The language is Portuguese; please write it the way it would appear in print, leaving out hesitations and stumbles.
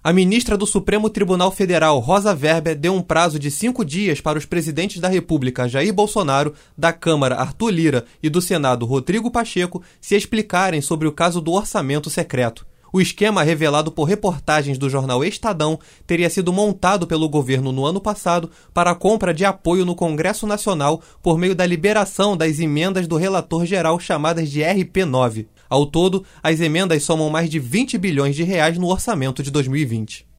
A ministra do Supremo Tribunal Federal, Rosa Weber, deu um prazo de 5 dias para os presidentes da República, Jair Bolsonaro, da Câmara, Arthur Lira, e do Senado, Rodrigo Pacheco, se explicarem sobre o caso do orçamento secreto. O esquema, revelado por reportagens do jornal Estadão, teria sido montado pelo governo no ano passado para a compra de apoio no Congresso Nacional por meio da liberação das emendas do relator geral chamadas de RP9. Ao todo, as emendas somam mais de 20 bilhões de reais no orçamento de 2020.